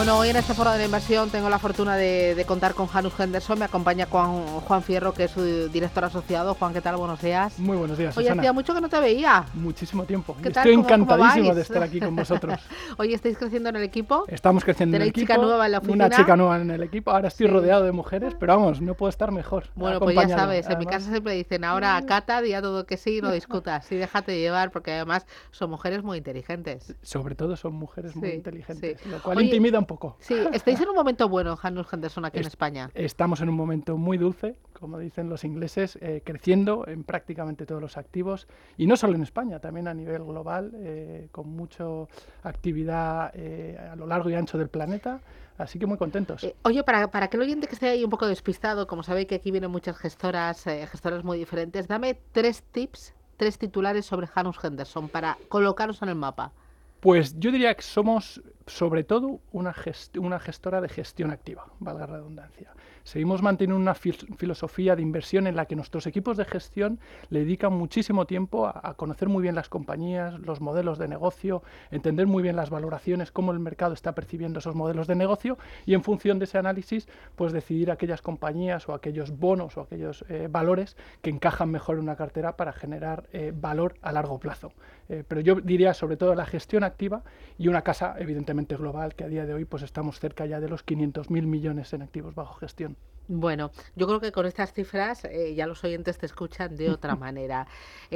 Bueno, hoy en este foro de la inversión tengo la fortuna de contar con Janus Henderson. Me acompaña Juan Fierro, que es su director asociado. Juan, ¿qué tal? Buenos días. Muy buenos días, Oye, Susana. hacía mucho que no te veía. Muchísimo tiempo. ¿Qué tal? Estoy ¿Cómo encantadísimo vais? de estar aquí con vosotros. Oye, ¿estáis creciendo en el equipo? Estamos creciendo en el equipo. ¿Tenéis chica nueva en la oficina? Una chica nueva en el equipo. Ahora estoy Sí. rodeado de mujeres, pero vamos, no puedo estar mejor. Bueno, pues ya acompañado. sabes, en mi Además, casa siempre dicen, ahora Cata, di a todo que sí, no discutas, sí, déjate llevar, porque además son mujeres muy inteligentes. sobre todo son mujeres muy Sí, inteligentes, sí. lo cual Oye, intimida un poco. Sí, estáis en un momento bueno, Janus Henderson, aquí en España. Estamos en un momento muy dulce, como dicen los ingleses, creciendo en prácticamente todos los activos, y no solo en España, también a nivel global, con mucha actividad a lo largo y ancho del planeta, así que muy contentos. Oye, para aquel oyente que esté ahí un poco despistado, como sabéis que aquí vienen muchas gestoras muy diferentes, dame 3 tips, 3 titulares sobre Janus Henderson para colocaros en el mapa. Pues yo diría que somos, sobre todo, una gestora de gestión activa, valga la redundancia. Seguimos manteniendo una filosofía de inversión en la que nuestros equipos de gestión le dedican muchísimo tiempo a conocer muy bien las compañías, los modelos de negocio, entender muy bien las valoraciones, cómo el mercado está percibiendo esos modelos de negocio y en función de ese análisis, pues decidir aquellas compañías o aquellos bonos o aquellos valores que encajan mejor en una cartera para generar valor a largo plazo. Pero yo diría sobre todo la gestión activa y una casa evidentemente global, que a día de hoy pues estamos cerca ya de los 500.000 millones en activos bajo gestión. Bueno, yo creo que con estas cifras ya los oyentes te escuchan de otra manera.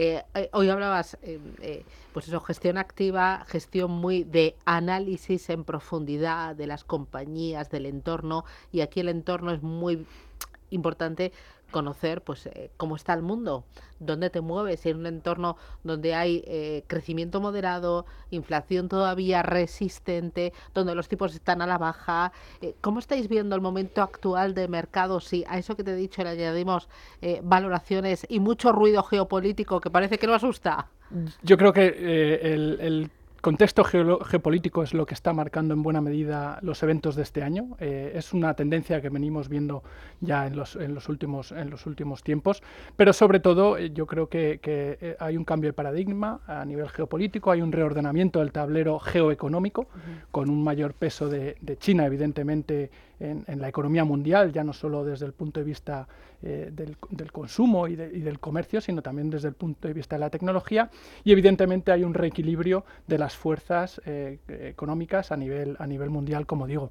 Hoy hablabas, pues eso, gestión activa, gestión muy de análisis en profundidad de las compañías, del entorno, y aquí el entorno es muy importante conocer pues cómo está el mundo, dónde te mueves, en un entorno donde hay crecimiento moderado, inflación todavía resistente, donde los tipos están a la baja. ¿Cómo estáis viendo el momento actual de mercado? Si a eso que te he dicho le añadimos valoraciones y mucho ruido geopolítico que parece que no asusta. Yo creo que el contexto geopolítico es lo que está marcando en buena medida los eventos de este año. Es una tendencia que venimos viendo ya en los últimos tiempos, pero sobre todo yo creo que hay un cambio de paradigma a nivel geopolítico, hay un reordenamiento del tablero geoeconómico, con un mayor peso de China, evidentemente, en la economía mundial, ya no solo desde el punto de vista del consumo y del comercio, sino también desde el punto de vista de la tecnología, y evidentemente hay un reequilibrio de las fuerzas económicas a nivel mundial, como digo.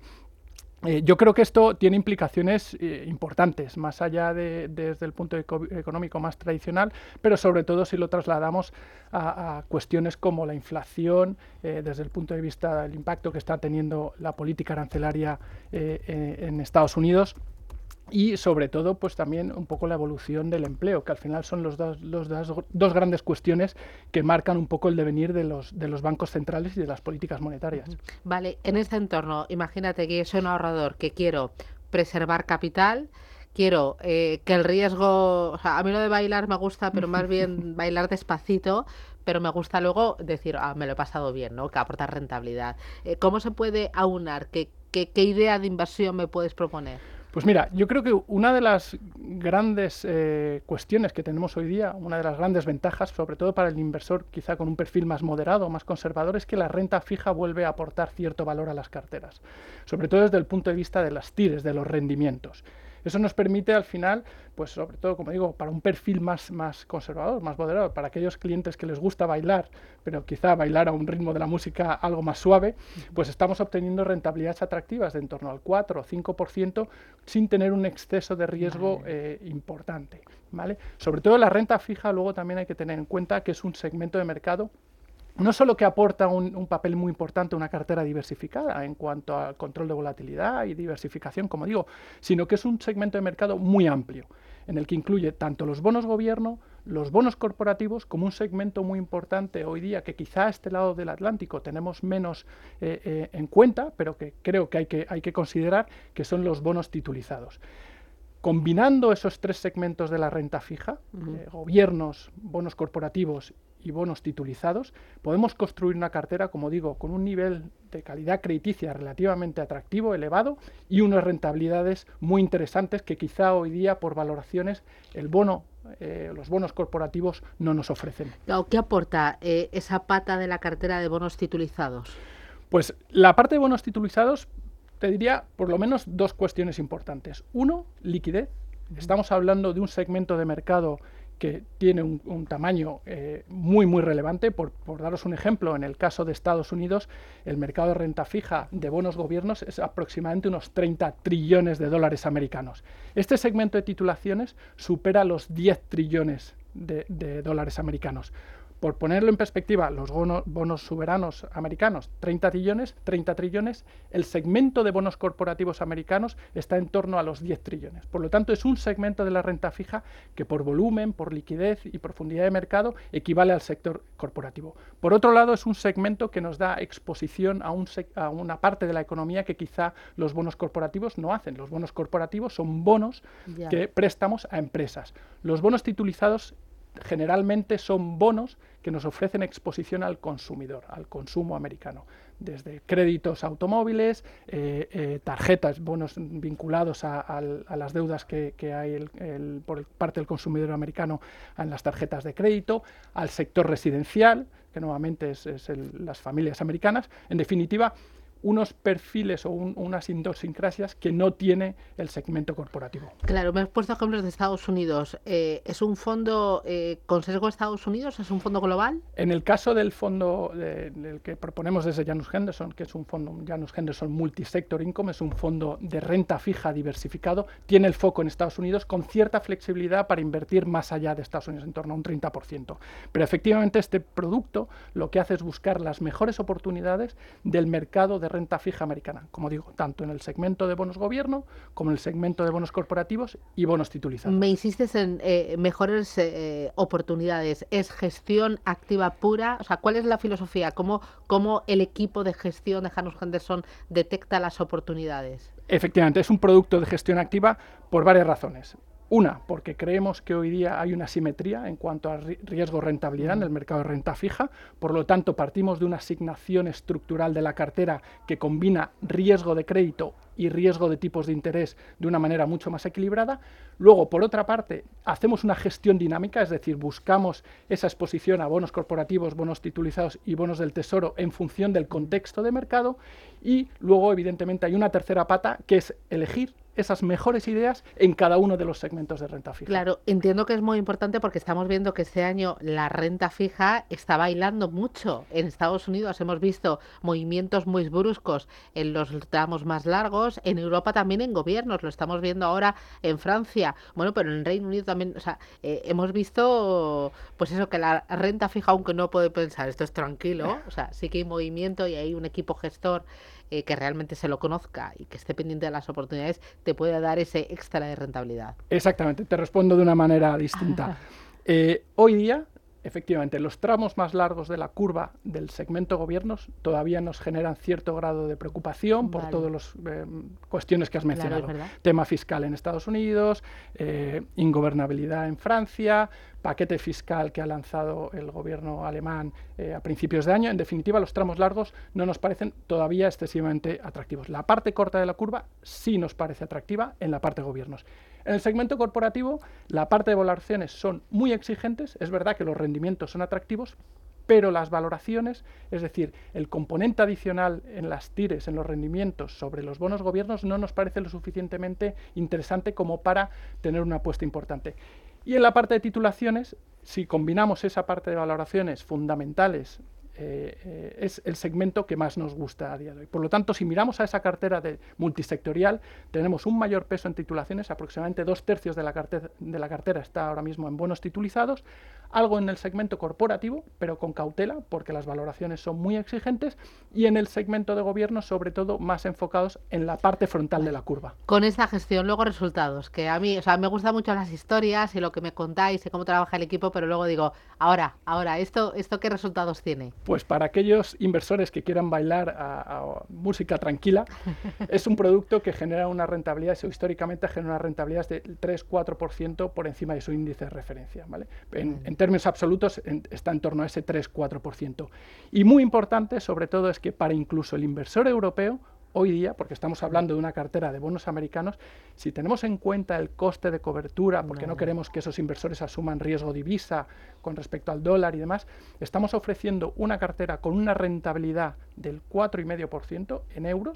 Yo creo que esto tiene implicaciones importantes, más allá desde el punto económico más tradicional, pero sobre todo si lo trasladamos a cuestiones como la inflación, desde el punto de vista del impacto que está teniendo la política arancelaria en Estados Unidos. Y sobre todo, pues también un poco la evolución del empleo, que al final son los dos grandes cuestiones que marcan un poco el devenir de los bancos centrales y de las políticas monetarias. Vale, en este entorno, imagínate que soy un ahorrador que quiero preservar capital, quiero que el riesgo, o sea, a mí lo de bailar me gusta, pero más bien bailar despacito, pero me gusta luego decir, me lo he pasado bien, ¿no? Que aporta rentabilidad. ¿Cómo se puede aunar? ¿Qué idea de inversión me puedes proponer? Pues mira, yo creo que una de las grandes cuestiones que tenemos hoy día, una de las grandes ventajas, sobre todo para el inversor quizá con un perfil más moderado, más conservador, es que la renta fija vuelve a aportar cierto valor a las carteras, sobre todo desde el punto de vista de las TIRs, de los rendimientos. Eso nos permite al final, pues sobre todo, como digo, para un perfil más conservador, más moderado, para aquellos clientes que les gusta bailar, pero quizá bailar a un ritmo de la música algo más suave, pues estamos obteniendo rentabilidades atractivas de en torno al 4 o 5% sin tener un exceso de riesgo importante, ¿vale? Sobre todo la renta fija, luego también hay que tener en cuenta que es un segmento de mercado no solo que aporta un papel muy importante a una cartera diversificada en cuanto al control de volatilidad y diversificación, como digo, sino que es un segmento de mercado muy amplio, en el que incluye tanto los bonos gobierno, los bonos corporativos, como un segmento muy importante hoy día que quizá a este lado del Atlántico tenemos menos en cuenta, pero que creo que hay que considerar, que son los bonos titulizados. Combinando esos 3 segmentos de la renta fija, gobiernos, bonos corporativos y bonos titulizados, podemos construir una cartera, como digo, con un nivel de calidad crediticia relativamente atractivo, elevado, y unas rentabilidades muy interesantes que quizá hoy día por valoraciones los bonos corporativos no nos ofrecen. ¿Qué aporta esa pata de la cartera de bonos titulizados? Pues la parte de bonos titulizados te diría por lo menos dos cuestiones importantes. Uno, liquidez. Estamos hablando de un segmento de mercado que tiene un tamaño muy relevante. Por daros un ejemplo, en el caso de Estados Unidos, el mercado de renta fija de bonos gobiernos es aproximadamente unos 30 trillones de dólares americanos. Este segmento de titulaciones supera los 10 trillones de dólares americanos. Por ponerlo en perspectiva, los bonos soberanos americanos, 30 trillones, el segmento de bonos corporativos americanos está en torno a los 10 trillones. Por lo tanto, es un segmento de la renta fija que por volumen, por liquidez y profundidad de mercado equivale al sector corporativo. Por otro lado, es un segmento que nos da exposición a una parte de la economía que quizá los bonos corporativos no hacen. Los bonos corporativos son bonos que préstamos a empresas. Los bonos titulizados generalmente son bonos que nos ofrecen exposición al consumidor, al consumo americano, desde créditos a automóviles, tarjetas, bonos vinculados a las deudas que hay por parte del consumidor americano en las tarjetas de crédito, al sector residencial, que nuevamente es las familias americanas. En definitiva, unos perfiles o unas idiosincrasias que no tiene el segmento corporativo. Claro, me has puesto ejemplos de Estados Unidos. ¿Es un fondo con sesgo a Estados Unidos? ¿Es un fondo global? En el caso del fondo del que proponemos desde Janus Henderson, que es un fondo Janus Henderson Multisector Income, es un fondo de renta fija diversificado, tiene el foco en Estados Unidos con cierta flexibilidad para invertir más allá de Estados Unidos, en torno a un 30%. Pero efectivamente este producto lo que hace es buscar las mejores oportunidades del mercado de renta fija americana, como digo, tanto en el segmento de bonos gobierno como en el segmento de bonos corporativos y bonos titulizados. Me insistes en mejores oportunidades. ¿Es gestión activa pura? O sea, ¿cuál es la filosofía? ¿Cómo el equipo de gestión de Janus Henderson detecta las oportunidades? Efectivamente, es un producto de gestión activa por varias razones. Una, porque creemos que hoy día hay una simetría en cuanto a riesgo-rentabilidad en el mercado de renta fija, por lo tanto partimos de una asignación estructural de la cartera que combina riesgo de crédito y riesgo de tipos de interés de una manera mucho más equilibrada. Luego, por otra parte, hacemos una gestión dinámica, es decir, buscamos esa exposición a bonos corporativos, bonos titulizados y bonos del tesoro en función del contexto de mercado. Y luego, evidentemente, hay una tercera pata que es elegir esas mejores ideas en cada uno de los segmentos de renta fija. Claro, entiendo que es muy importante porque estamos viendo que este año la renta fija está bailando mucho. En Estados Unidos hemos visto movimientos muy bruscos en los tramos más largos, en Europa también en gobiernos, lo estamos viendo ahora en Francia, bueno, pero en el Reino Unido también, o sea, hemos visto, pues eso, que la renta fija, aunque no puede pensar, esto es tranquilo, o sea, sí que hay movimiento y hay un equipo gestor que realmente se lo conozca y que esté pendiente de las oportunidades, te puede dar ese extra de rentabilidad. Exactamente, te respondo de una manera distinta. Hoy día, efectivamente, los tramos más largos de la curva del segmento gobiernos todavía nos generan cierto grado de preocupación por todas las cuestiones que has mencionado. Claro, tema fiscal en Estados Unidos, ingobernabilidad en Francia, paquete fiscal que ha lanzado el gobierno alemán a principios de año. En definitiva, los tramos largos no nos parecen todavía excesivamente atractivos. La parte corta de la curva sí nos parece atractiva en la parte de gobiernos. En el segmento corporativo, la parte de valoraciones son muy exigentes. Es verdad que los rendimientos son atractivos, pero las valoraciones, es decir, el componente adicional en las tires, en los rendimientos sobre los bonos gobiernos, no nos parece lo suficientemente interesante como para tener una apuesta importante. Y en la parte de titulaciones, si combinamos esa parte de valoraciones fundamentales, es el segmento que más nos gusta a día de hoy. Por lo tanto, si miramos a esa cartera de multisectorial, tenemos un mayor peso en titulaciones, aproximadamente 2/3 de la cartera está ahora mismo en bonos titulizados, algo en el segmento corporativo, pero con cautela, porque las valoraciones son muy exigentes, y en el segmento de gobierno, sobre todo, más enfocados en la parte frontal de la curva. Con esta gestión, luego resultados, que a mí, o sea, me gustan mucho las historias y lo que me contáis y cómo trabaja el equipo, pero luego digo, ahora, ¿esto qué resultados tiene? Pues para aquellos inversores que quieran bailar a música tranquila, es un producto que genera una rentabilidad, o históricamente genera una rentabilidad de 3-4% por encima de su índice de referencia, ¿vale? En términos absolutos está en torno a ese 3-4%. Y muy importante, sobre todo, es que para incluso el inversor europeo, hoy día, porque estamos hablando de una cartera de bonos americanos, si tenemos en cuenta el coste de cobertura, porque no queremos que esos inversores asuman riesgo divisa con respecto al dólar y demás, estamos ofreciendo una cartera con una rentabilidad del 4,5% en euros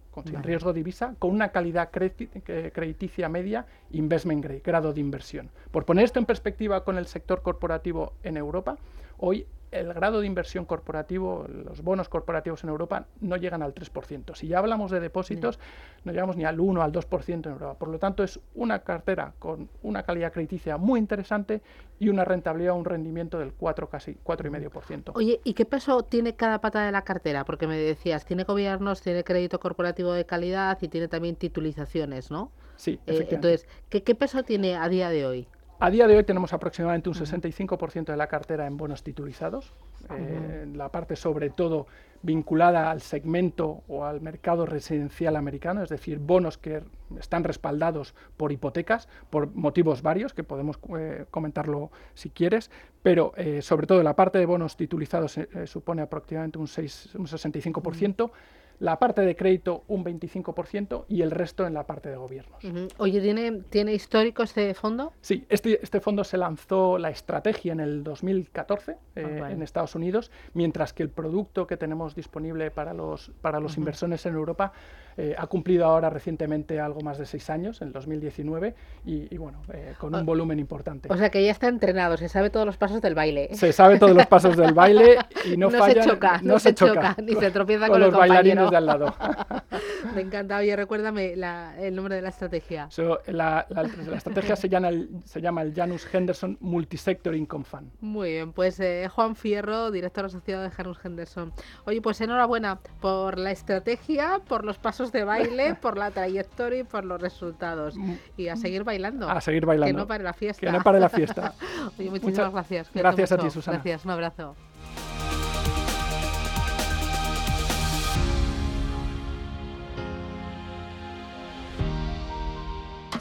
sin riesgo de divisa, con una calidad crediticia media, investment grade, grado de inversión. Por poner esto en perspectiva con el sector corporativo en Europa, hoy el grado de inversión corporativo, los bonos corporativos en Europa no llegan al 3%. Si ya hablamos de depósitos, no llegamos ni al 1 o al 2% en Europa. Por lo tanto, es una cartera con una calidad crediticia muy interesante y una rentabilidad, un rendimiento del 4, casi 4,5%. Oye, ¿y qué peso tiene cada pata de la cartera? Porque me decías, tiene gobiernos, tiene crédito corporativo de calidad y tiene también titulizaciones, ¿no? Sí, efectivamente. Entonces, ¿qué peso tiene a día de hoy? A día de hoy tenemos aproximadamente un 65% de la cartera en bonos titulizados, la parte sobre todo vinculada al segmento o al mercado residencial americano, es decir, bonos que están respaldados por hipotecas, por motivos varios, que podemos comentarlo si quieres, pero sobre todo la parte de bonos titulizados supone aproximadamente un 65%, la parte de crédito un 25% y el resto en la parte de gobiernos. Oye, ¿tiene histórico este fondo? Sí, este fondo se lanzó la estrategia en el 2014 en Estados Unidos, mientras que el producto que tenemos disponible para los inversores en Europa ha cumplido ahora recientemente algo más de 6 años, en el 2019, y bueno, con un volumen importante. O sea que ya está entrenado, se sabe todos los pasos del baile. Se sabe todos los pasos del baile y no falla, no se choca, ni se tropieza con los bailarines de al lado. Me encanta. Oye, recuérdame el nombre de la estrategia. La estrategia se llama el Janus Henderson Multisector Income Fund. Muy bien, pues Juan Fierro, director asociado de Janus Henderson. Oye, pues enhorabuena por la estrategia, por los pasos de baile, por la trayectoria y por los resultados. Y a seguir bailando. A seguir bailando. Que no pare la fiesta. Que no pare la fiesta. Oye, muchísimas gracias. Gracias a ti, Susana. Gracias, un abrazo.